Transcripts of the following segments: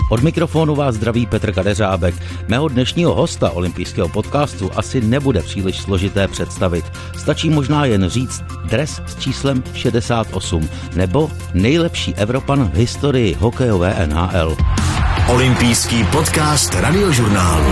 Od mikrofonu vás zdraví Petr Kadeřábek. Mého dnešního hosta olympijského podcastu asi nebude příliš složité představit. Stačí možná jen říct dres s číslem 68 nebo nejlepší Evropan v historii hokejové NHL. Olympijský podcast Radiožurnálu.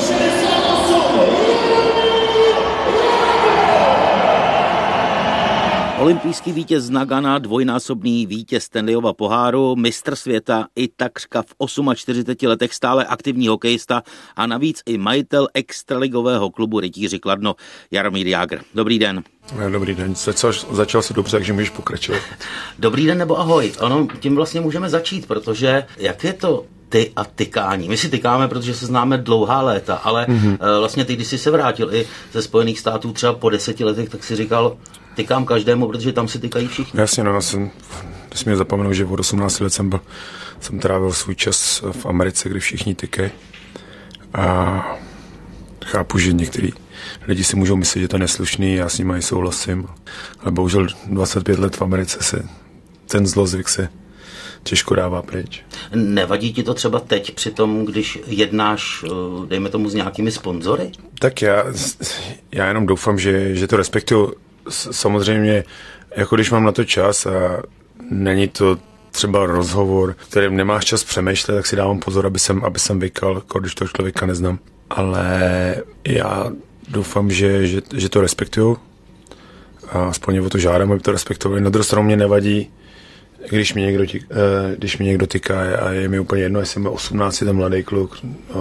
Olympijský vítěz z Nagana, dvojnásobný vítěz Stanleyova poháru, mistr světa i takřka v 48 letech stále aktivní hokejista a navíc i majitel extraligového klubu Rytíři Kladno Jaromír Jágr. Dobrý den. Dobrý den, začal si dobře, takže můžeš pokračovat. Dobrý den nebo ahoj. Ano, tím vlastně můžeme začít, protože jak je to ty a tykání? My si tykáme, protože se známe dlouhá léta, ale vlastně ty, když jsi se vrátil i ze Spojených států třeba po 10 letech, tak si říkal, tykám každému, protože tam si tykají všichni. Jasně, no, já jsem nesmím zapomenout, že od 18 let jsem trávil svůj čas v Americe, kdy všichni tykají. A chápu, že některý lidi si můžou myslet, že to je neslušný, já s nimi i souhlasím. Ale bohužel 25 let v Americe se ten zlozvyk se těžko dává pryč. Nevadí ti to třeba teď při tom, když jednáš, dejme tomu, s nějakými sponzory? Tak já jenom doufám, že to respektuju. Samozřejmě, jako když mám na to čas a není to třeba rozhovor, kterým nemáš čas přemýšlet, tak si dávám pozor, aby jsem vykal, když toho člověka neznám. Ale já doufám, že to respektuju. A aspoň o to žádám, aby to respektovali. Na druhou stranu mě nevadí, když mě někdo tyká a je mi úplně jedno, jestli má 18, ten mladý kluk,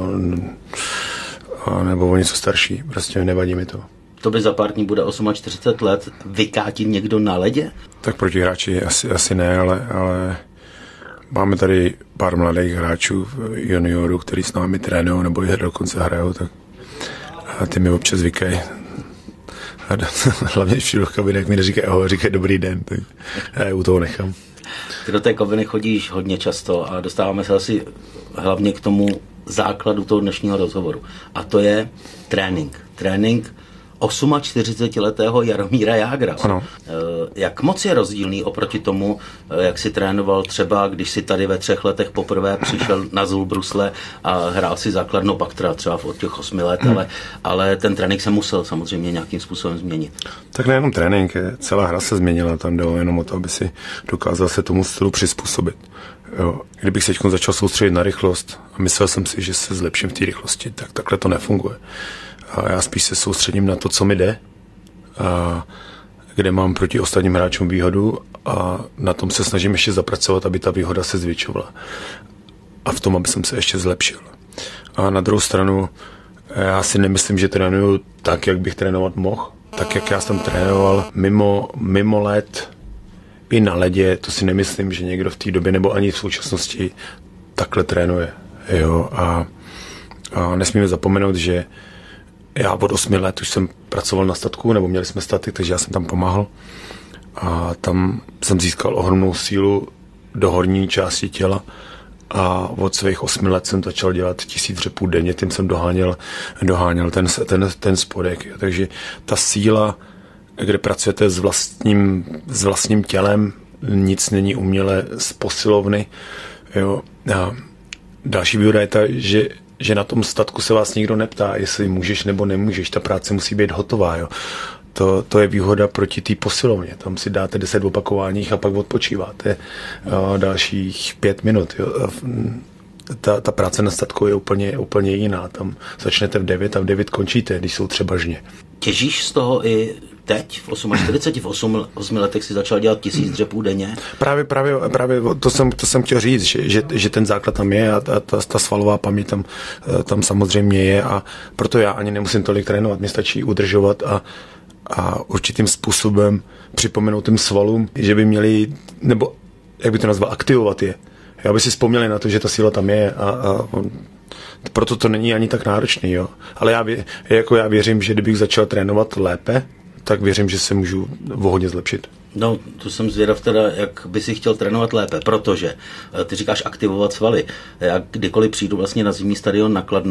nebo o něco starší. Prostě nevadí mi to. To by za pár dní bude 48 let. Vykátí někdo na ledě? Tak proti hráči asi ne, ale máme tady pár mladých hráčů juniorů, kteří s námi trénují nebo i dokonce hrajou, tak a ty mi občas vykají. Hlavně v kabinek mi neříkají ahoj, říkají dobrý den, tak já u toho nechám. Ty do té kabiny chodíš hodně často a dostáváme se asi hlavně k tomu základu toho dnešního rozhovoru. A to je trénink. Trénink 48letého Jaromíra Jágra. Ano. Jak moc je rozdílný oproti tomu, jak si trénoval třeba, když si tady ve 3 letech poprvé přišel na Zulbrusle a hrál si základnou pak třeba od těch 8 let, ale ten trénink se musel samozřejmě nějakým způsobem změnit. Tak nejenom trénink, celá hra se změnila, tam jde jenom o to, aby si dokázal se tomu stylu přizpůsobit. Jo. Kdybych se teď začal soustředit na rychlost a myslel jsem si, že se zlepším v té rychlosti, tak takhle to nefunguje. A já spíš se soustředím na to, co mi jde, a kde mám proti ostatním hráčům výhodu a na tom se snažím ještě zapracovat, aby ta výhoda se zvětšovala. A v tom, aby jsem se ještě zlepšil. A na druhou stranu, já si nemyslím, že trénuju tak, jak bych trénovat mohl. Tak, jak já jsem trénoval mimo let i na ledě, to si nemyslím, že někdo v té době nebo ani v současnosti takhle trénuje. Jo? A nesmíme zapomenout, že já od 8 let už jsem pracoval na statku, nebo měli jsme statek, takže já jsem tam pomáhal. A tam jsem získal ohromnou sílu do horní části těla. A od svých 8 let jsem začal dělat 1000 řepů denně, tím jsem doháněl ten spodek. Takže ta síla, kde pracujete s vlastním tělem, nic není uměle z posilovny. Jo. A další výhoda je ta, že na tom statku se vás nikdo neptá, jestli můžeš nebo nemůžeš. Ta práce musí být hotová. Jo. To je výhoda proti té posilovně. Tam si dáte 10 opakování a pak odpočíváte dalších 5 minut. Jo. Ta práce na statku je úplně jiná. Tam začnete v 9 a v 9 končíte, když jsou třeba žně. Těžíš z toho i teď, v 48, v 8 letech si začal dělat 1000 dřepů denně? Právě to jsem chtěl říct, že ten základ tam je a ta svalová paměť tam samozřejmě je a proto já ani nemusím tolik trénovat, mě stačí udržovat a určitým způsobem připomenout těm svalům, že by měli, nebo jak by to nazval, aktivovat je. Aby si vzpomněli na to, že ta síla tam je a proto to není ani tak náročný. Jo. Ale já věřím, že kdybych začal trénovat lépe, tak věřím, že se můžu hodně zlepšit. No, to jsem zvědav teda, jak by si chtěl trénovat lépe, protože ty říkáš aktivovat svaly. Já kdykoliv přijdu vlastně na zimní stadion na Kladno,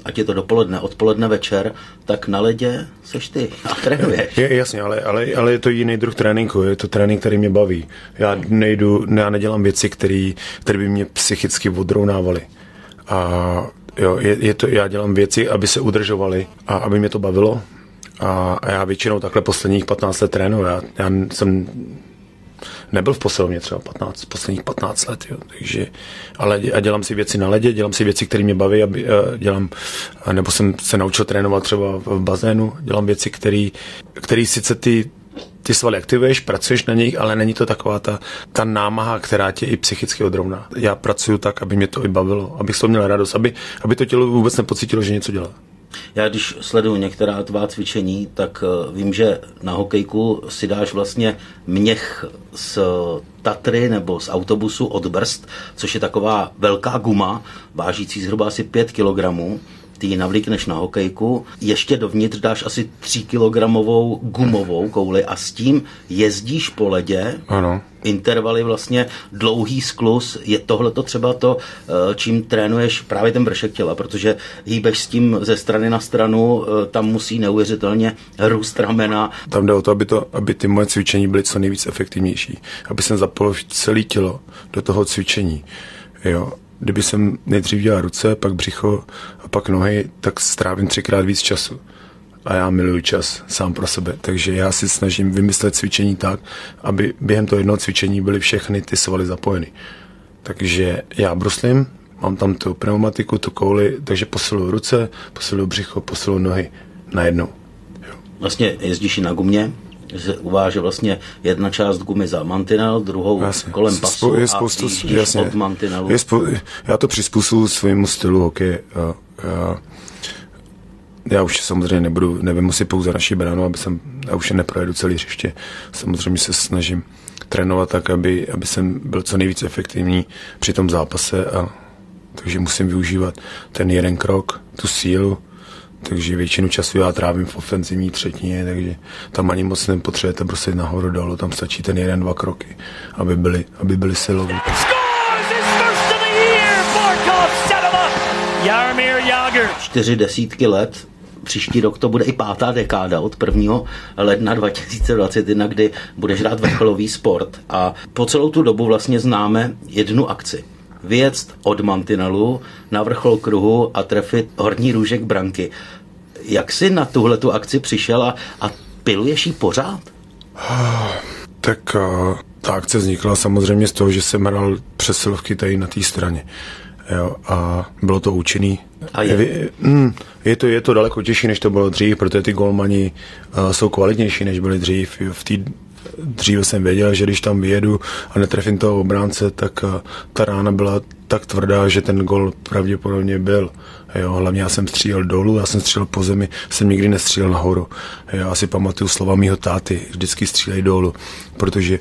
ať je to dopoledne, odpoledne, večer, tak na ledě seš ty a trénuješ. Jasně, ale je to jiný druh tréninku, je to trénink, který mě baví. Já nedělám věci, které by mě psychicky odrovnávaly. A jo, já dělám věci, aby se udržovaly a aby mě to bavilo. A já většinou takhle posledních 15 let trénuji. Já jsem nebyl v posilovně třeba posledních 15 let, jo, takže, ale já dělám si věci na ledě, dělám si věci, které mě baví, nebo jsem se naučil trénovat třeba v bazénu, dělám věci, které sice ty svaly aktivuješ, pracuješ na nich, ale není to taková ta námaha, která tě i psychicky odrovná. Já pracuju tak, aby mě to i bavilo, abych to měl radost, aby to tělo vůbec nepocítilo, že něco dělá. Já když sleduju některá tvá cvičení, tak vím, že na hokejku si dáš vlastně měch z Tatry nebo z autobusu od brzd, což je taková velká guma, vážící zhruba asi 5 kilogramů. Ty ji navlíkneš na hokejku, ještě dovnitř dáš asi 3 kilogramovou gumovou kouli a s tím jezdíš po ledě. Ano. Intervaly vlastně, dlouhý skluz, je tohleto třeba to, čím trénuješ právě ten vršek těla, protože hýbeš s tím ze strany na stranu, tam musí neuvěřitelně růst ramena. Tam jde o to, aby ty moje cvičení byly co nejvíc efektivnější, aby jsem zapojil celé tělo do toho cvičení. Jo. Kdyby jsem nejdřív dělal ruce, pak břicho a pak nohy, tak strávím 3krát víc času. A já miluji čas sám pro sebe, takže já si snažím vymyslet cvičení tak, aby během toho jednoho cvičení byly všechny ty svaly zapojeny. Takže já bruslím, mám tam tu pneumatiku, tu kouli, takže posiluju ruce, posiluju břicho, posiluju nohy najednou. Jo. Vlastně jezdíš i na gumě, se uváže vlastně jedna část gumy za mantinel, druhou kolem pasu a jíždíš od mantinelu. Já to přizpůsobuji svému stylu hokeje. Já už samozřejmě nevím si pouze naší bránu, já už neprojedu celý hřiště. Samozřejmě se snažím trénovat tak, aby jsem byl co nejvíc efektivní při tom zápase, takže musím využívat ten jeden krok, tu sílu, takže většinu času já trávím v ofenzivní třetině, takže tam ani moc nepotřebujete bruslit nahoru dolů, tam stačí ten 1-2 kroky, aby byly silový. 4 desítky let, příští rok to bude i 5. dekáda od 1. ledna 2021, kdy budeš hrát vrcholový sport a po celou tu dobu vlastně známe jednu akci. Vyjet od mantinelu na vrchol kruhu a trefit horní růžek branky. Jak jsi na tuhletu akci přišel a piluješ ji pořád? Tak ta akce vznikla samozřejmě z toho, že jsem hrál přesilovky tady na té straně. Jo, a bylo to účinný. A je to daleko těžší, než to bylo dřív, protože ty golmani jsou kvalitnější, než byli dřív. Dříve jsem věděl, že když tam vyjedu a netrefím toho obránce, tak ta rána byla tak tvrdá, že ten gol pravděpodobně byl. Jo, hlavně já jsem střílel dolů, já jsem střílel po zemi, jsem nikdy nestřílel nahoru. Jo, já si pamatuju slova mýho táty, vždycky střílej dolů, protože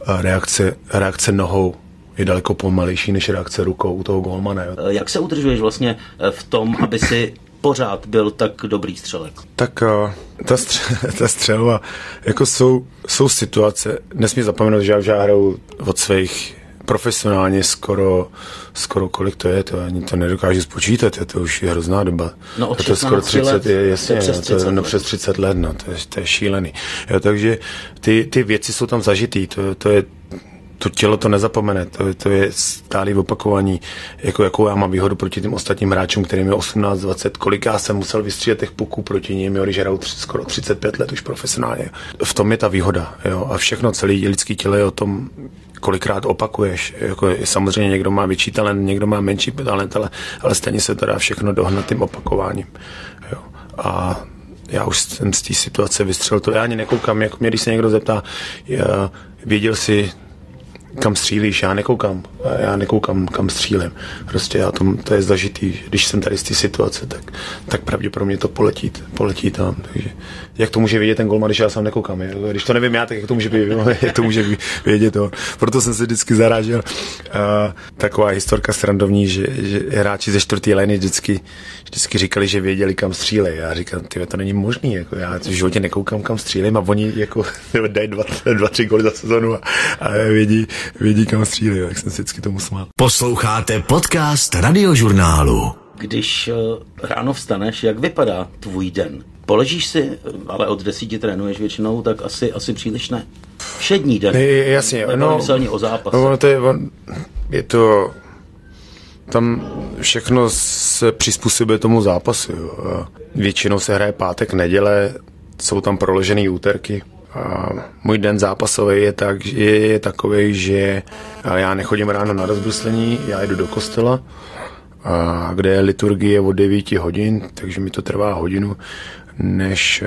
reakce nohou je daleko pomalejší než reakce rukou u toho golmana. Jo. Jak se udržuješ vlastně v tom, aby si pořád byl tak dobrý střelek? Tak ta střelba, jako jsou situace, nesmí zapomenout, že já hraju od svých profesionálně skoro kolik to je, to ani to nedokážu spočítat, to už je hrozná doba. No od to skoro 30 let, jasně, přes 30 let, no, to je šílený. Jo, takže ty věci jsou tam zažitý, to tělo to nezapomene, to je stálý opakování, jakou já mám výhodu proti těm ostatním hráčům, kterým je 18, 20, kolik já jsem musel vystřílet těch puků proti nim, když hraju skoro 35 let už profesionálně. V tom je ta výhoda, jo, a všechno, celý lidský tělo je o tom, kolikrát opakuješ, jako samozřejmě někdo má větší talent, někdo má menší talent, ale stejně se to dá všechno dohnat tím opakováním, jo. A já už jsem z té situace vystřelil to, já ani nekoukám, jako mě, když se někdo zeptá, věděl si, kam střílíš, já nekoukám, kam střílím. Prostě to je zažitý, když jsem tady z té situace, tak pravděpodobně to poletí tam. Takže jak to může vědět ten golman, když já sám nekoukám? Když to nevím já, tak jak to může vědět on. Proto jsem si vždycky zarážel. Taková historka srandovní, že hráči ze 4. liny vždycky říkali, že věděli, kam střílej. Já říkám, to není možný, jako já v životě nekoukám, kam střílím, a oni jako dají 2-3 góly za sezonu a vědí, kam střílí, jak jsem si vždycky tomu smál. Posloucháte podcast Radiožurnálu. Když ráno vstaneš, jak vypadá tvůj den? Poležíš si, ale od 10 trénuješ většinou, tak asi příliš ne. Všední den. Jasně, o zápase. Je to tam všechno se přizpůsobuje tomu zápasu. Jo. Většinou se hraje pátek, neděle, jsou tam proložený úterky. A můj den zápasový je takový, že já nechodím ráno na rozbruslení, já jdu do kostela, kde je liturgie od 9 hodin, takže mi to trvá hodinu, než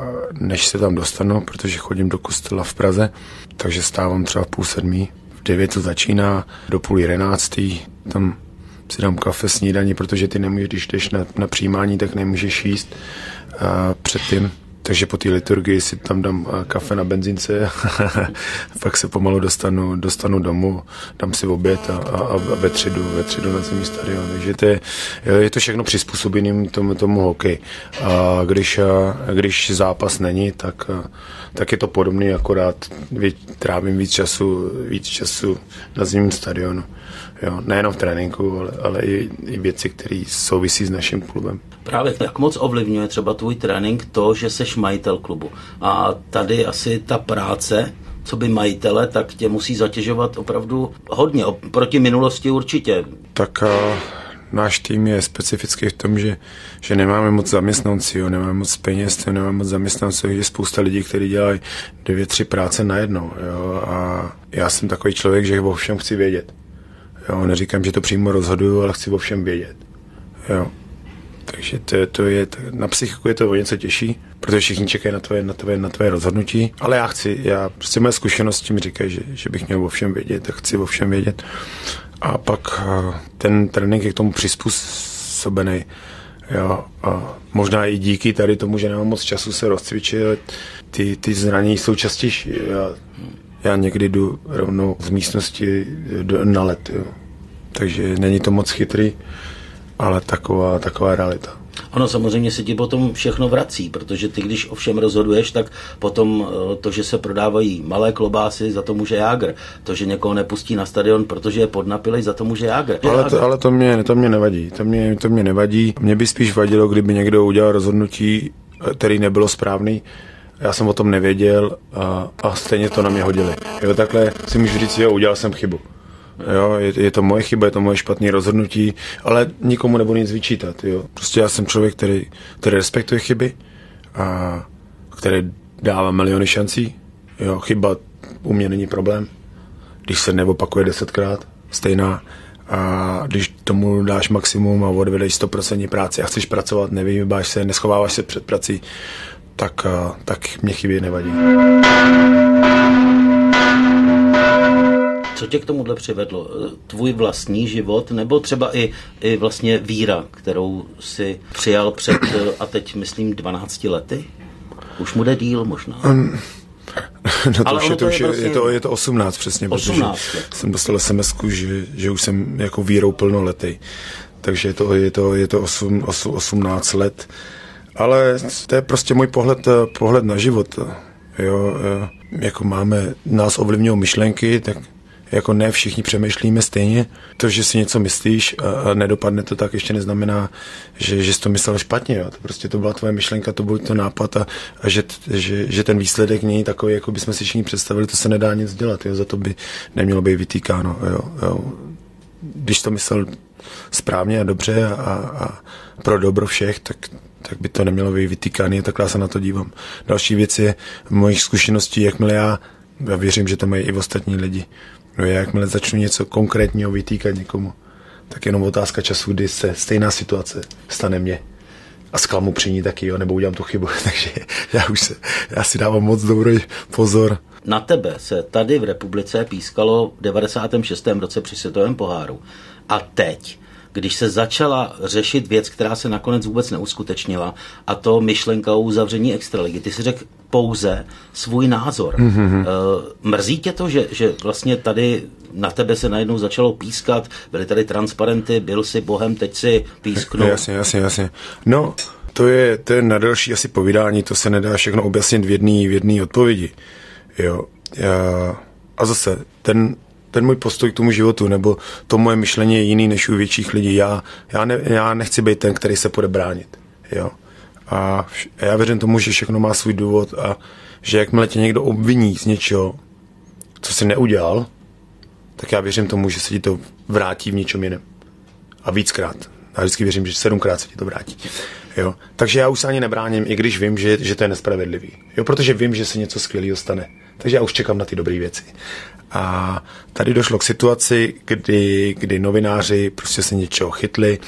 se tam dostanu, protože chodím do kostela v Praze, takže stávám třeba v 6:30, v 9 to začíná, do 10:30, tam si dám kafe, snídaní, protože ty nemůžeš, když jdeš na přijímání, tak nemůžeš jíst předtím. Takže po té liturgii si tam dám kafe na benzínce, pak se pomalu dostanu domů, dám si oběd a ve tři jdu na zimní stadion. Takže je to všechno přizpůsobeným tomu hokeji. A když zápas není, tak je to podobný, akorát trávím víc času na zimním stadionu. Jo, nejenom v tréninku, ale i věci, které souvisí s naším klubem. Právě jak moc ovlivňuje třeba tvůj trénink to, že seš majitel klubu. A tady asi ta práce, co by majitele, tak tě musí zatěžovat opravdu hodně. Proti minulosti určitě. Tak náš tým je specifický v tom, že nemáme moc zaměstnanců, nemáme moc peněz, nemáme moc zaměstnanců, je spousta lidí, kteří dělají 2-3 práce najednou. Jo? A já jsem takový člověk, že o všem chci vědět. Jo, neříkám, že to přímo rozhoduju, ale chci o všem vědět. Jo. Takže to je, na psychiku je to o něco těžší, protože všichni čekají na tvoje rozhodnutí, ale prostě moje zkušenosti mi říkají, že bych měl o všem vědět, tak chci o všem vědět. A pak ten trénink je k tomu přizpůsobený. Jo, a možná i díky tady tomu, že nemám moc času se rozcvičit, ty zranění jsou častější. Já někdy jdu rovnou z místnosti na let, jo. Takže není to moc chytrý, ale taková realita. Ono samozřejmě se ti potom všechno vrací, protože ty, když o všem rozhoduješ, tak potom to, že se prodávají malé klobásy, za to může Jágr. To, že někoho nepustí na stadion, protože je podnapilej, za to může Jágr. Ale to mě nevadí. To mě nevadí. Mě by spíš vadilo, kdyby někdo udělal rozhodnutí, který nebylo správný. Já jsem o tom nevěděl a stejně to na mě hodili. Jo, takhle si můžu říct, jo, udělal jsem chybu. Jo, je to moje chyba, je to moje špatné rozhodnutí, ale nikomu nebudu nic vyčítat. Jo. Prostě já jsem člověk, který respektuje chyby a který dává miliony šancí. Jo, chyba u mě není problém, když se neopakuje 10krát stejná. A když tomu dáš maximum a odvedeš 100% práci a chceš pracovat, nevyhýbáš se, neschováváš se před prací, tak mě chyby nevadí. Co tě k tomuhle přivedlo? Tvůj vlastní život nebo třeba i vlastně víra, kterou si přijal před, a teď myslím 12 lety? Už mu jde díl možná. No to je to 18 přesně, 18 protože jsem dostal SMS-ku, že už jsem jako vírou plnoletý. Takže je to 18 let. Ale to je prostě můj pohled na život. Jo, jako nás ovlivňují myšlenky, tak jako ne všichni přemýšlíme stejně. To, že si něco myslíš a nedopadne to tak, ještě neznamená, že jsi to myslel špatně. Jo. To byla tvoje myšlenka, to byl to nápad a že ten výsledek není takový, jako bychom si všichni představili, to se nedá nic dělat. Jo. Za to by nemělo být vytýkáno. Jo. Když to myslel správně a dobře a pro dobro všech, tak by to nemělo být vytýkáno, tak já se na to dívám. Další věc je mojich zkušeností, jakmile já věřím, že to mají i ostatní lidi. No jakmile začnu něco konkrétního vytýkat někomu, tak jenom otázka času, kdy se stejná situace stane mně. A zklamu při ní taky, jo, nebo udělám tu chybu. Takže já si dávám moc dobrý pozor. Na tebe se tady v republice pískalo v 96. roce při světovém poháru. A teď, když se začala řešit věc, která se nakonec vůbec neuskutečnila, a to myšlenka o uzavření extraligy. Ty si řekl pouze svůj názor. Mm-hmm. Mrzí tě to, že vlastně tady na tebe se najednou začalo pískat, byly tady transparenty, byl si bohem, teď si písknul. Jasně. No, to je na další asi povídání, to se nedá všechno objasnit v jedné odpovědi. Jo. A zase, ten ten můj postoj k tomu životu, nebo to moje myšlení je jiný než u větších lidí. Já nechci být ten, který se bude bránit. Jo? A já věřím tomu, že všechno má svůj důvod a že jakmile tě někdo obviní z něčeho, co jsi neudělal, tak já věřím tomu, že se ti to vrátí v něčem jiném. A víckrát. Já vždycky věřím, že 7krát se ti to vrátí. Jo? Takže já už se ani nebráním, i když vím, že to je nespravedlivý. Jo? Protože vím, že se něco skvělého stane. Takže já už čekám na ty dobré věci. A tady došlo k situaci, kdy novináři prostě se něčeho chytli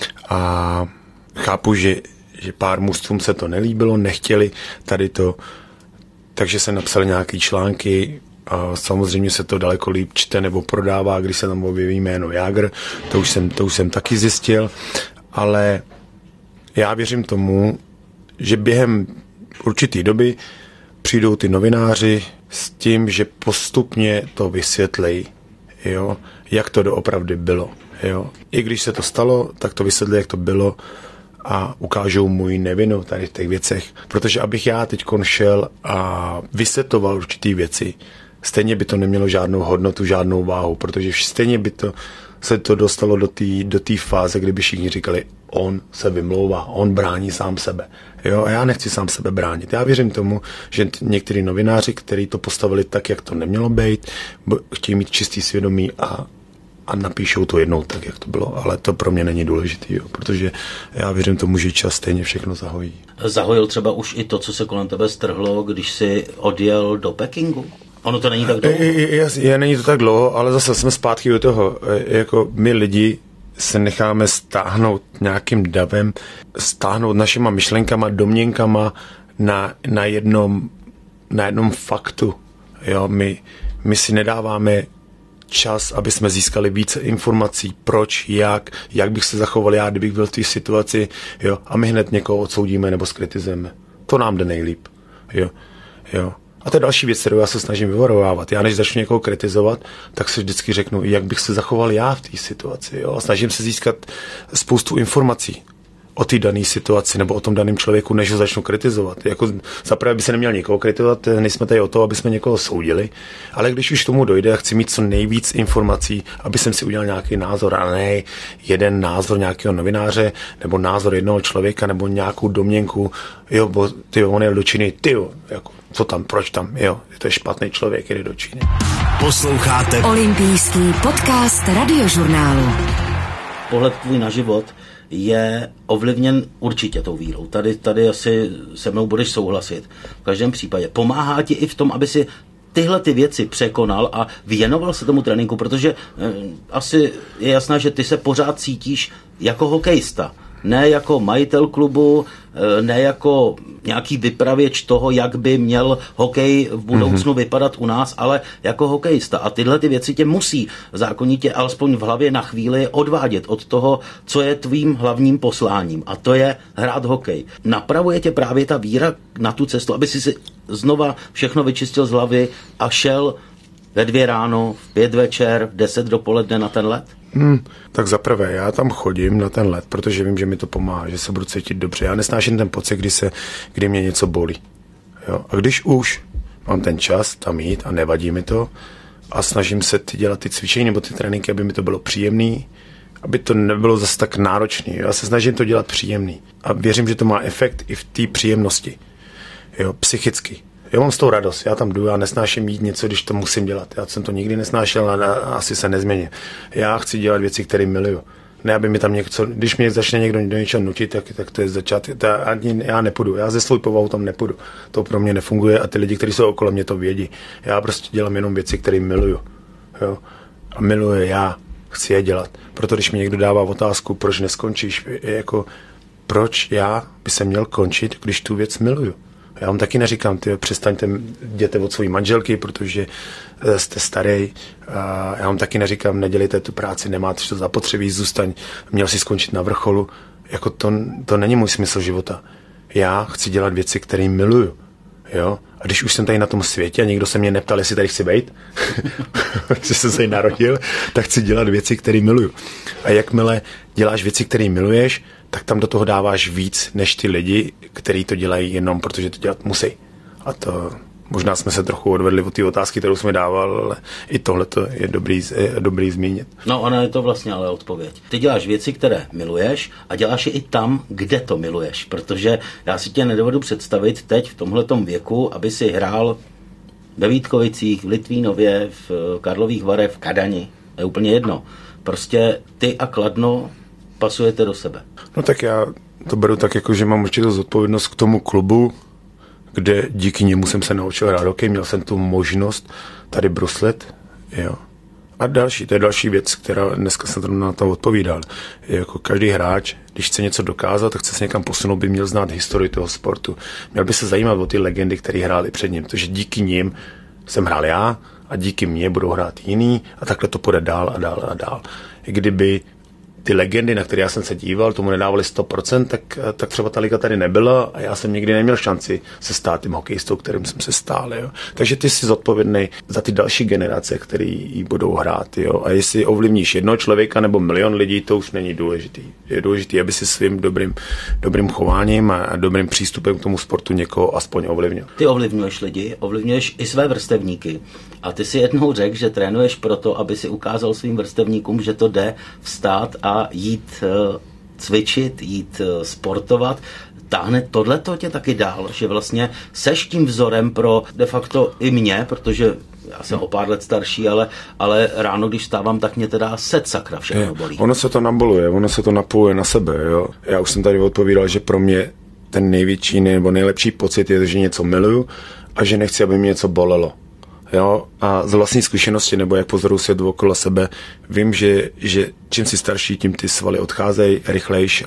a chápu, že pár mužstvům se to nelíbilo, nechtěli tady to, takže se napsali nějaký články a samozřejmě se to daleko líp čte nebo prodává, když se tam objeví jméno Jágr, to už jsem taky zjistil, ale já věřím tomu, že během určitý doby přijdou ty novináři s tím, že postupně to vysvětlejí, jo, jak to doopravdy bylo. Jo. I když se to stalo, tak to vysvětlí, jak to bylo a ukážou můj nevinu tady v těch věcech. Protože abych já teď šel a vysvětloval určitý věci, stejně by to nemělo žádnou hodnotu, žádnou váhu, protože stejně by se to dostalo do té fáze, kdyby všichni říkali, on se vymlouvá, on brání sám sebe. Jo, a já nechci sám sebe bránit. Já věřím tomu, že někteří novináři, kteří to postavili tak, jak to nemělo být, chtějí mít čistý svědomí a napíšou to jednou tak, jak to bylo. Ale to pro mě není důležitý, jo, protože já věřím tomu, že čas stejně všechno zahojí. Zahojil třeba už i to, co se kolem tebe strhlo, když jsi odjel do Pekingu? Ono to není tak dlouho? Není to tak dlouho, ale zase jsme zpátky do toho. Jako my lidi se necháme stáhnout nějakým davem, stáhnout našima myšlenkama, domněnkama na jednom faktu. Jo, my si nedáváme čas, aby jsme získali více informací, proč, jak bych se zachoval já, kdybych byl v té situaci, jo, a my hned někoho odsoudíme nebo skritizujeme. To nám jde nejlíp. Jo. A to je další věc, kterou já se snažím vyvarovávat. Já než začnu někoho kritizovat, tak si vždycky řeknu, jak bych se zachoval já v té situaci. Jo? A snažím se získat spoustu informací o té dané situaci nebo o tom daném člověku, než ho začnu kritizovat. Jako zaprvé by se neměl někoho kritizovat, nejsme tady o to, aby jsme někoho soudili, ale když už k tomu dojde a chci mít co nejvíc informací, aby jsem si udělal nějaký názor, a ne jeden názor nějakého novináře, nebo názor jednoho člověka, nebo nějakou domněnku, jo, bo on jel do Číny, jako co tam, proč tam, jo, to je špatný člověk, jde do Číny. Posloucháte Olympijský podcast Radiožurnálu. Pohled tvůj na život je ovlivněn určitě tou vírou. Tady asi se mnou budeš souhlasit. V každém případě pomáhá ti i v tom, aby si tyhle ty věci překonal a věnoval se tomu tréninku, protože asi je jasné, že ty se pořád cítíš jako hokejista. Ne jako majitel klubu, ne jako nějaký vypravěč toho, jak by měl hokej v budoucnu vypadat u nás, ale jako hokejista. A tyhle ty věci tě musí zákonitě alespoň v hlavě na chvíli odvádět od toho, co je tvým hlavním posláním. A to je hrát hokej. Napravuje tě právě ta víra na tu cestu, aby si znova všechno vyčistil z hlavy a šel ve 2 ráno, v 5 večer, v 10 dopoledne na ten let? Tak zaprvé, já tam chodím na ten let, protože vím, že mi to pomáhá, že se budu cítit dobře. Já nesnáším ten pocit, kdy mě něco bolí. Jo? A když už mám ten čas tam jít a nevadí mi to a snažím se dělat ty cvičení nebo ty tréninky, aby mi to bylo příjemný, aby to nebylo zase tak náročný. Já se snažím to dělat příjemný. A věřím, že to má efekt i v té příjemnosti. Jo, psychicky. Já mám z toho radost, já tam jdu, já nesnáším jít něco, když to musím dělat. Já jsem to nikdy nesnášel a asi se nezmění. Já chci dělat věci, které miluju. Ne, aby mi tam něco, když mě začne někdo do něčeho nutit, tak to je začátek. Já nepůjdu, já ze svou povahou tam nepůjdu. To pro mě nefunguje a ty lidi, kteří jsou okolo mě, to vědí. Já prostě dělám jenom věci, které miluju. Jo? A miluju já, chci je dělat. Proto když mi někdo dává otázku, proč neskončíš, jako proč já by se měl končit, když tu věc miluju. Já vám taky neříkám, přestaňte, jděte od své manželky, protože jste starý. Já vám taky neříkám, nedělejte tu práci, nemáte to zapotřebí, zůstaň, měl si skončit na vrcholu. Jako to není můj smysl života. Já chci dělat věci, které miluju. Jo? A když už jsem tady na tom světě a nikdo se mě neptal, jestli tady chci být, že jsem se tady narodil, tak chci dělat věci, které miluju. A jakmile děláš věci, které miluješ, tak tam do toho dáváš víc než ty lidi, kteří to dělají jenom protože to dělat musí. A Možná jsme se trochu odvedli od té otázky, kterou jsme dával, ale i tohle je dobrý zmínit. No, ona je to vlastně ale odpověď. Ty děláš věci, které miluješ a děláš je i tam, kde to miluješ, protože já si tě nedovedu představit teď v tomhletom věku, aby si hrál ve Vítkovicích, v Litvínově, v Karlových Varech, v Kadani. To je úplně jedno. Prostě ty a Kladno pasujete do sebe. No tak já to beru tak, jako že mám určitou zodpovědnost k tomu klubu, kde díky němu jsem se naučil hrát hokej, měl jsem tu možnost tady bruslet, jo. A to je další věc, která dneska jsem na to odpovídal. Jako každý hráč, když chce něco dokázat, tak chce se někam posunout, by měl znát historii toho sportu. Měl by se zajímat o ty legendy, které hráli před ním, protože díky nim jsem hrál já a díky mně budou hrát jiný a takhle to půjde dál a dál a dál. I kdyby ty legendy, na které já jsem se díval, tomu nedávali 100%, tak třeba ta liga tady nebyla a já jsem nikdy neměl šanci se stát tím hokejistou, kterým jsem se stál. Jo. Takže ty jsi zodpovědný za ty další generace, které jí budou hrát. Jo. A jestli ovlivníš jednoho člověka nebo milion lidí, to už není důležitý. Je důležitý, aby si svým dobrým chováním a dobrým přístupem k tomu sportu někoho aspoň ovlivnil. Ty ovlivňuješ lidi, ovlivňuješ i své vrstevníky. A ty si jednou řekl, že trénuješ proto, aby si ukázal svým vrstevníkům, že to jde vstát a jít cvičit, jít sportovat. Táhne tohleto tě taky dál, že vlastně seš tím vzorem pro de facto i mě, protože já jsem o pár let starší, ale ráno, když vstávám, tak mě teda sakra všechno bolí. Ono se to naboluje, ono se to napojuje na sebe. Jo. Já už jsem tady odpovídal, že pro mě ten největší nebo nejlepší pocit je, že něco miluju a že nechci, aby mě něco bolelo. Jo, a z vlastní zkušenosti, nebo jak pozoruju svět okolo sebe, vím, že čím si starší, tím ty svaly odcházejí rychlejš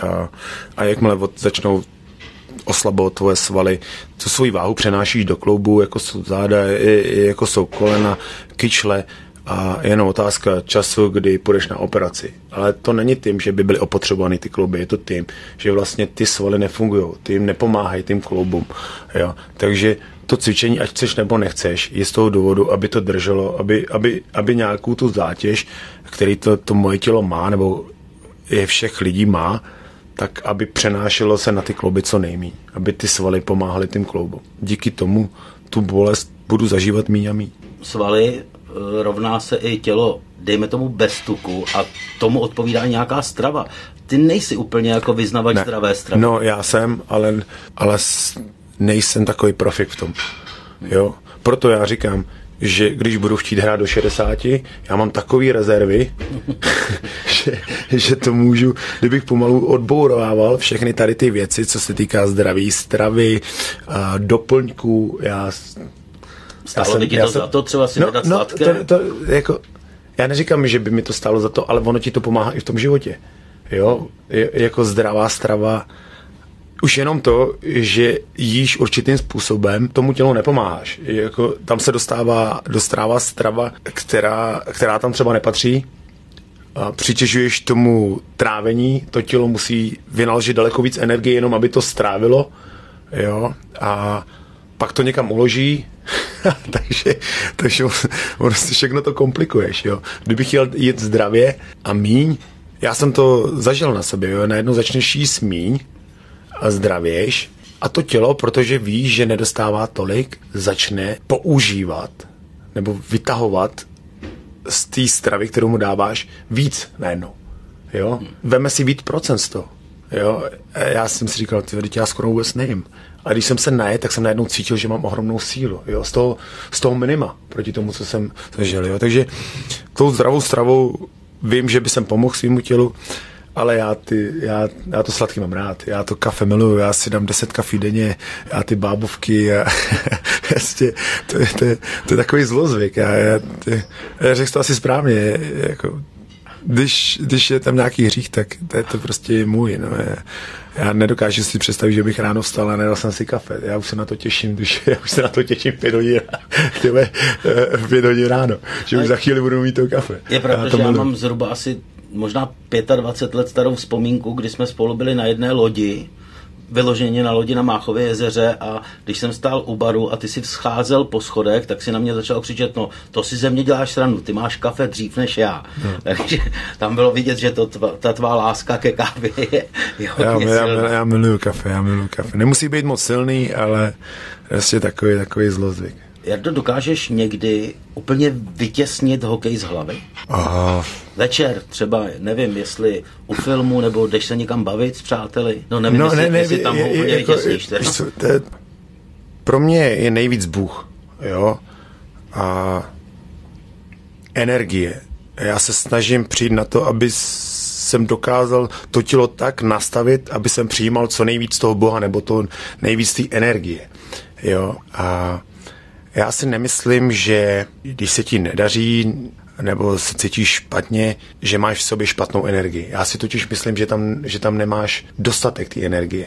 a jakmile začnou oslabovat tvoje svaly, tu svoji váhu přenášíš do kloubů, jako jsou záda, jako jsou kolena, kyčle a jenom otázka času, kdy půjdeš na operaci. Ale to není tím, že by byly opotřebovány ty klouby, je to tím, že vlastně ty svaly nefungují, ty jim nepomáhají tím kloubům. Jo. Takže to cvičení, ať chceš nebo nechceš, je z toho důvodu, aby to drželo, aby nějakou tu zátěž, který to moje tělo má, nebo je všech lidí má, tak aby přenášelo se na ty klouby co nejméně, aby ty svaly pomáhaly tím kloubům. Díky tomu tu bolest budu zažívat míň a míň. Svaly rovná se i tělo, dejme tomu bez tuku a tomu odpovídá nějaká strava. Ty nejsi úplně jako vyznavač zdravé stravy. No já jsem, ale nejsem takový profik v tom. Jo? Proto já říkám, že když budu chtít hrát do 60, já mám takový rezervy, že to můžu, kdybych pomalu odbourovával všechny tady ty věci, co se týká zdraví, stravy, doplňků. Stálo by ti to za to třeba si nedat sladké? Jako, já neříkám, že by mi to stálo za to, ale ono ti to pomáhá i v tom životě. Jo? Jako zdravá strava. Už jenom to, že jíš určitým způsobem, tomu tělu nepomáháš. Jako, tam se dostává strava, která tam třeba nepatří. A přitěžuješ tomu trávení, to tělo musí vynaložit daleko víc energie, jenom aby to strávilo. Jo? A pak to někam uloží, takže vlastně všechno to komplikuješ. Jo? Kdybych chtěl jíst zdravě a míň, já jsem to zažil na sobě, jo? Najednou začneš jíst míň a zdravějš a to tělo, protože víš, že nedostává tolik, začne používat nebo vytahovat z té stravy, kterou mu dáváš, víc najednou. Jo? Veme si víc procent z toho. Jo? A já jsem si říkal, já skoro vůbec nejím. A když jsem se najet, tak jsem najednou cítil, že mám ohromnou sílu. Jo? Z toho minima proti tomu, co jsem zažil. Jo? Takže tou zdravou stravou vím, že by jsem pomohl svýmu tělu, ale já to sladký mám rád. Já to kafe miluju, já si dám 10 kafí denně, já ty bábovky a jasně, to je takový zlozvyk. Já řekl to asi správně. Jako, když je tam nějaký hřích, tak to je to prostě můj. No. Já nedokážu si představit, že bych ráno vstal a nedal jsem si kafe. Já už se na to těším, v 5 hodin ráno, že už za chvíli budu mít to kafe. Je pravda, že já mám zhruba asi možná 25 let starou vzpomínku, kdy jsme spolu byli na jedné lodi, vyloženě na lodi na Máchově jezeře a když jsem stál u baru a ty si vzcházel po schodech, tak si na mě začal křičet, no to si ze mě děláš srandu, ty máš kafe dřív než já. No. Takže tam bylo vidět, že ta tvá láska ke kávě je hodně silná. Já miluju kafe. Nemusí být moc silný, ale vlastně takový zlozvyk. Jardo, dokážeš někdy úplně vytěsnit hokej z hlavy? Večer třeba, nevím, jestli u filmu, nebo jdeš se někam bavit s přáteli? No nevím, jestli tam ho úplně vytěsníš. Pro mě je nejvíc Bůh, jo, a energie. Já se snažím přijít na to, aby jsem dokázal to tělo tak nastavit, aby jsem přijímal co nejvíc toho Boha, nebo to nejvíc té energie, jo, a já si nemyslím, že když se ti nedaří, nebo se cítíš špatně, že máš v sobě špatnou energii. Já si totiž myslím, že tam nemáš dostatek té energie.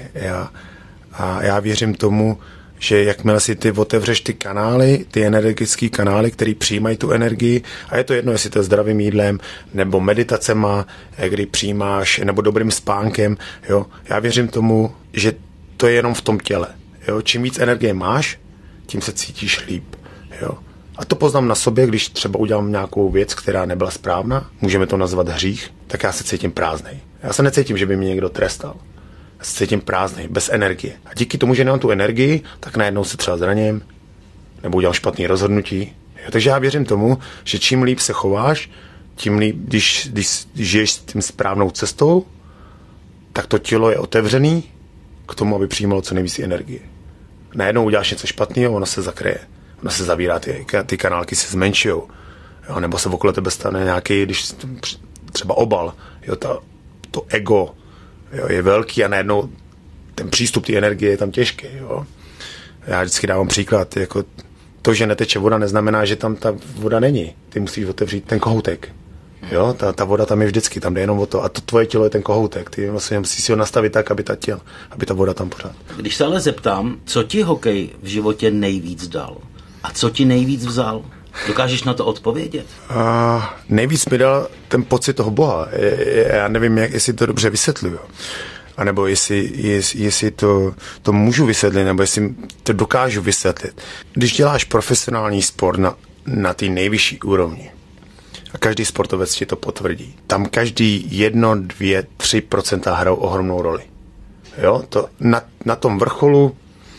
A já věřím tomu, že jakmile si ty otevřeš ty kanály, ty energetické kanály, které přijímají tu energii, a je to jedno, jestli to je zdravým jídlem, nebo meditacema, kdy přijímáš, nebo dobrým spánkem, jo. Já věřím tomu, že to je jenom v tom těle. Jo. Čím víc energie máš, tím se cítíš líp. Jo. A to poznám na sobě, když třeba udělám nějakou věc, která nebyla správná, můžeme to nazvat hřích, tak já se cítím prázdnej. Já se necítím, že by mě někdo trestal. Já se cítím prázdnej, bez energie. A díky tomu, že nemám tu energii, tak najednou se třeba zraním, nebo udělám špatný rozhodnutí. Jo. Takže já věřím tomu, že čím líp se chováš, tím líp, když žiješ tím správnou cestou, tak to tělo je otevřený k tomu, aby přijímalo co nejvíc energie. Najednou uděláš něco špatného, ono se zakryje. Ono se zavírá, ty kanálky se zmenšujou. Jo, nebo se okolo tebe stane nějaký, když třeba obal, jo, to ego, jo, je velký a najednou ten přístup té energie je tam těžký. Jo. Já vždycky dávám příklad, jako to, že neteče voda, neznamená, že tam ta voda není. Ty musíš otevřít ten kohoutek. Jo, ta voda tam je vždycky, tam jde jenom o to. A to tvoje tělo je ten kohoutek. Ty vlastně musíš si ho nastavit tak, aby ta voda tam pořád. Když se ale zeptám, co ti hokej v životě nejvíc dal? A co ti nejvíc vzal? Dokážeš na to odpovědět? Nejvíc mi dal ten pocit toho Boha. Já nevím, jestli to dobře vysvětluju. A nebo jestli to můžu vysvětlit, nebo jestli to dokážu vysvětlit. Když děláš profesionální sport na té nejvyšší úrovni, a každý sportovec ti to potvrdí, tam každý 1, 2, 3% hrajou ohromnou roli. Jo? To na tom vrcholu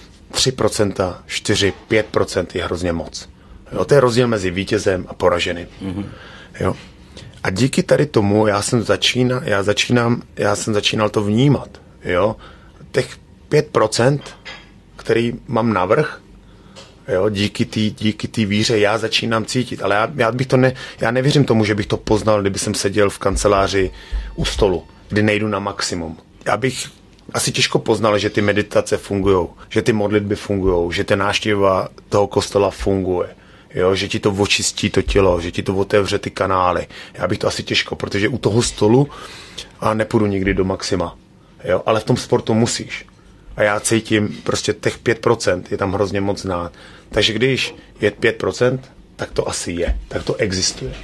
3%, 4, 5% je hrozně moc. Jo? To je rozdíl mezi vítězem a poraženým. Mm-hmm. Jo? A díky tady tomu já jsem začínal to vnímat. Jo? Těch 5%, který mám navrch, jo, díky té víře já začínám cítit, ale já nevěřím tomu, že bych to poznal, kdyby jsem seděl v kanceláři u stolu, kdy nejdu na maximum. Já bych asi těžko poznal, že ty meditace fungujou, že ty modlitby fungujou, že ta návštěva toho kostela funguje, jo, že ti to očistí to tělo, že ti to otevře ty kanály. Já bych to asi těžko, protože u toho stolu a nepůjdu nikdy do maxima, jo, ale v tom sportu musíš. A já cítím prostě těch 5% je tam hrozně moc znát. Takže když je 5%, tak to asi je. Tak to existuje.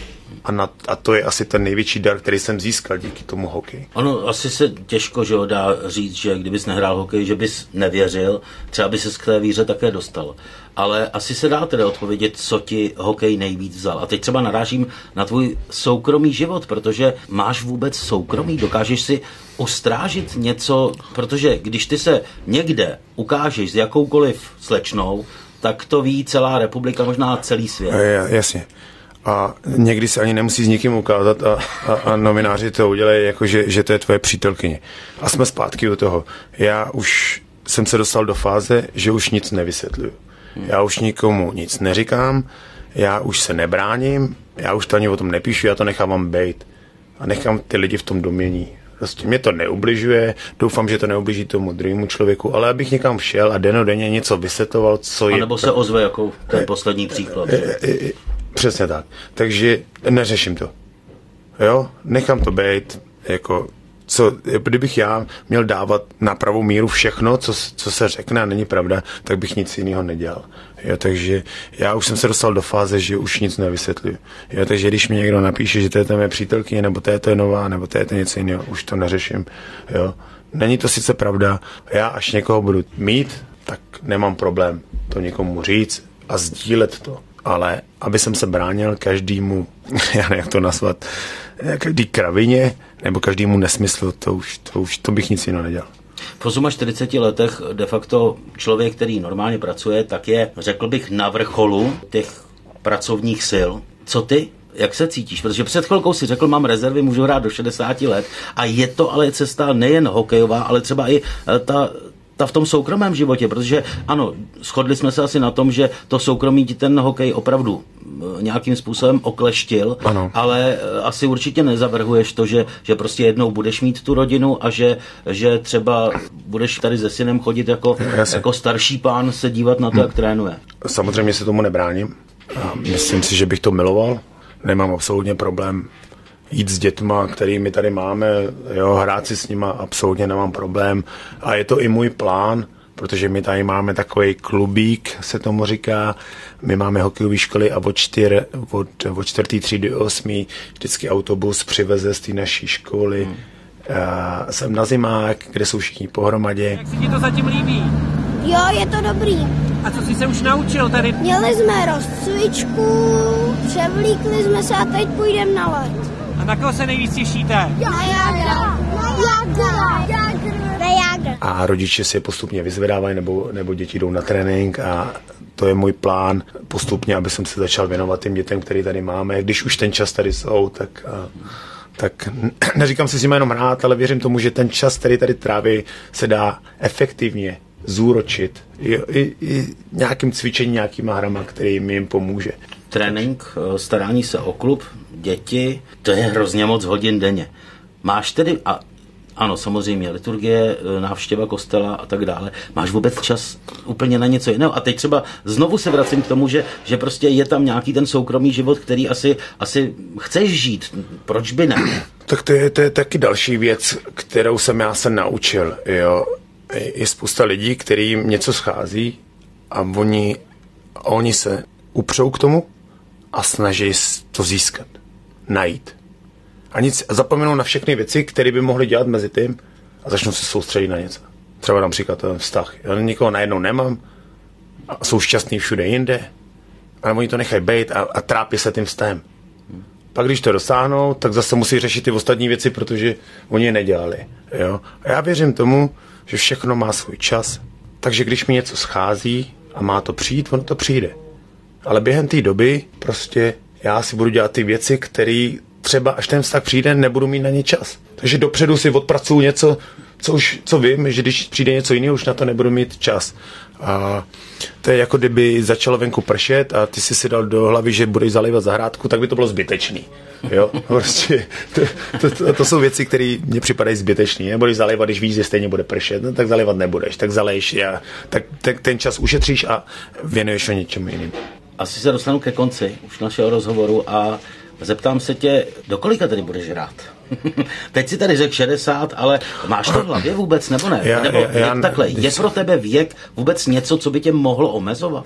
A to je asi ten největší dar, který jsem získal díky tomu hokeji. Ono asi se těžko, že dá říct, že kdybys nehrál hokej, že bys nevěřil, třeba by se k té víře také dostal. Ale asi se dá tedy odpovědět, co ti hokej nejvíc vzal. A teď třeba narážím na tvůj soukromý život, protože máš vůbec soukromí, dokážeš si ustrážit něco, protože když ty se někde ukážeš s jakoukoliv slečnou, tak to ví celá republika, možná celý svět. Jasně. A někdy se ani nemusí s nikým ukázat a novináři to udělají, jako že to je tvoje přítelkyně. A jsme zpátky u toho. Já už jsem se dostal do fáze, že už nic nevysvětluju. Já už nikomu nic neříkám, já už se nebráním, já už to ani o tom nepíšu, já to nechávám bejt. A nechám ty lidi v tom domění. Prostě mě to neubližuje, doufám, že to neubliží tomu druhému člověku, ale abych někam šel a dennodenně něco vysvětloval, co je... A nebo se ozve jako ten poslední příklad. Přesně tak. Takže neřeším to. Jo? Nechám to být, jako... kdybych já měl dávat na pravou míru všechno, co se řekne a není pravda, tak bych nic jiného nedělal. Jo, takže já už jsem se dostal do fáze, že už nic nevysvětluju. Jo, takže když mi někdo napíše, že to je moje přítelkyně, nebo to je nová, nebo to je něco jiného, už to neřeším. Jo. Není to sice pravda, já až někoho budu mít, tak nemám problém to někomu říct a sdílet to. Ale aby jsem se bránil každému, já nevím, jak to nazvat, každý kravině nebo každému nesmyslu, to bych nic jiného nedělal. v 48 letech de facto člověk, který normálně pracuje, tak je, řekl bych, na vrcholu těch pracovních sil. Co ty? Jak se cítíš? Protože před chvilkou si řekl, mám rezervy, můžu hrát do 60 let a je to ale cesta nejen hokejová, ale třeba i ta v tom soukromém životě, protože ano, shodli jsme se asi na tom, že to soukromí ti ten hokej opravdu nějakým způsobem okleštil, ano. Ale asi určitě nezavrhuješ to, že prostě jednou budeš mít tu rodinu a že třeba budeš tady se synem chodit jako starší pán se dívat na to, jak trénuje. Samozřejmě se tomu nebráním. A myslím si, že bych to miloval. Nemám absolutně problém jít s dětma, kterými tady máme, hrát si s nima, absolutně nemám problém. A je to i můj plán, protože my tady máme takový klubík, se tomu říká. My máme hokejové školy a od 4. třídy 8. vždycky autobus přiveze z té naší školy. Jsem na zimák, kde jsou všichni pohromadě. Jak se ti to zatím líbí? Jo, je to dobrý. A co jsi se už naučil tady? Měli jsme rozcvičku, převlíkli jsme se a teď půjdeme na let. A na koho se nejvíc těšíte? Na Jágra. A rodiče si je postupně vyzvedávají nebo děti jdou na trénink a to je můj plán postupně, aby jsem se začal věnovat těm dětem, který tady máme. Když už ten čas tady jsou, tak neříkám si s nimi jenom hrát, ale věřím tomu, že ten čas, který tady tráví, se dá efektivně zúročit i nějakým cvičením, nějakýma hrama, který jim pomůže. Trénink, starání se o klub, děti, to je hrozně moc hodin denně. Máš tedy, a ano, samozřejmě, liturgie, návštěva kostela a tak dále, máš vůbec čas úplně na něco jiného? A teď třeba znovu se vracím k tomu, že prostě je tam nějaký ten soukromý život, který asi chceš žít. Proč by ne? Tak to je taky další věc, kterou jsem já se naučil, jo. Je spousta lidí, kterým něco schází a oni se upřou k tomu a snaží to získat, najít. A zapomenou na všechny věci, které by mohli dělat mezi tím a začnou se soustředit na něco. Třeba například ten vztah. Já nikoho najednou nemám a jsou šťastní všude jinde, ale oni to nechají bejt a trápí se tím vztahem. Pak když to dosáhnou, tak zase musí řešit ty ostatní věci, protože oni je nedělali. Jo? A já věřím tomu, že všechno má svůj čas, takže když mi něco schází a má to přijít, ono to přijde. Ale během té doby prostě já si budu dělat ty věci, které třeba až ten vztah přijde, nebudu mít na ně čas. Takže dopředu si odpracuju něco, co vím, že když přijde něco jiného, už na to nebudu mít čas. A to je jako kdyby začalo venku pršet a ty si dal do hlavy, že budeš zalévat zahrádku, tak by to bylo zbytečný. Jo? Prostě to jsou věci, které mně připadají zbytečný. Nebudeš zalévat, když víš, že stejně bude pršet, no, tak zalévat nebudeš, tak zaleješ tak ten čas ušetříš a věnuješ o něčemu jiným. Asi se dostanu ke konci už našeho rozhovoru a zeptám se tě, do kolika tedy budeš hrát? Teď si tady řekl 60, ale máš to v hlavě vůbec, nebo ne? Je pro tebe věk vůbec něco, co by tě mohlo omezovat?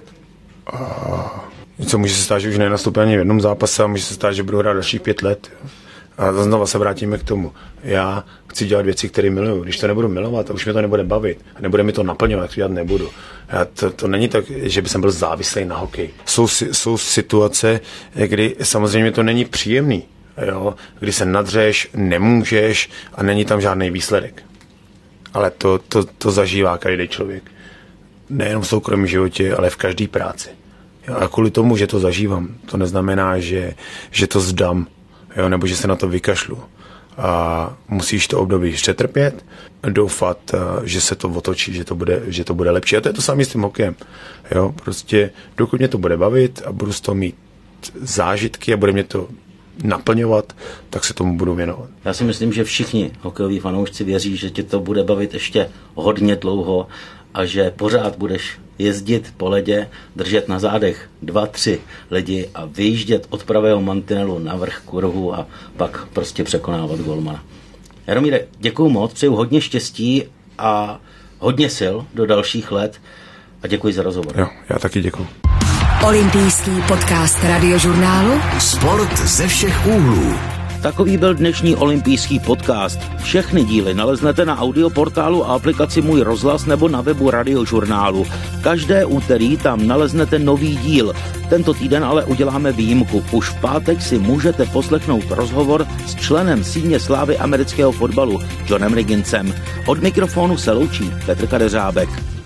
Co může se stát, že už nenastupí ani v jednom zápase a může se stát, že budu hrát dalších 5 let. A znova se vrátíme k tomu. Já chci dělat věci, které miluju. Když to nebudu milovat a už mě to nebude bavit a nebude mi to naplňovat, tak to dělat nebudu. To není tak, že by jsem byl závislý na hokeji. Jsou situace, kdy samozřejmě to není příjemný. Jo? Kdy se nadřeš, nemůžeš a není tam žádný výsledek. Ale to zažívá každý člověk. Nejenom v soukromém životě, ale v každé práci. Jo? A kvůli tomu, že to zažívám, to neznamená, že to zdám. Jo, nebo že se na to vykašlu. A musíš to období ještě trpět, doufat, že se to otočí, že to bude lepší. A to je to samé s tím hokejem. Jo, prostě dokud mě to bude bavit a budu z toho mít zážitky a bude mě to naplňovat, tak se tomu budu věnovat. Já si myslím, že všichni hokejoví fanoušci věří, že tě to bude bavit ještě hodně dlouho a že pořád budeš jezdit po ledě, držet na zádech 2-3 lidi a vyjíždět od pravého mantinelu na vrch kruhu a pak prostě překonávat golmana. Jaromíre, děkuju moc, přeju hodně štěstí a hodně sil do dalších let a děkuji za rozhovor. Jo, já taky děkuju. Olympijský podcast Radiožurnálu. Sport ze všech úhlů. Takový byl dnešní olympijský podcast. Všechny díly naleznete na audioportálu a aplikaci Můj rozhlas nebo na webu Radiožurnálu. Každé úterý tam naleznete nový díl. Tento týden ale uděláme výjimku. Už v pátek si můžete poslechnout rozhovor s členem síně slávy amerického fotbalu Johnem Rigginsem. Od mikrofonu se loučí Petr Kadeřábek.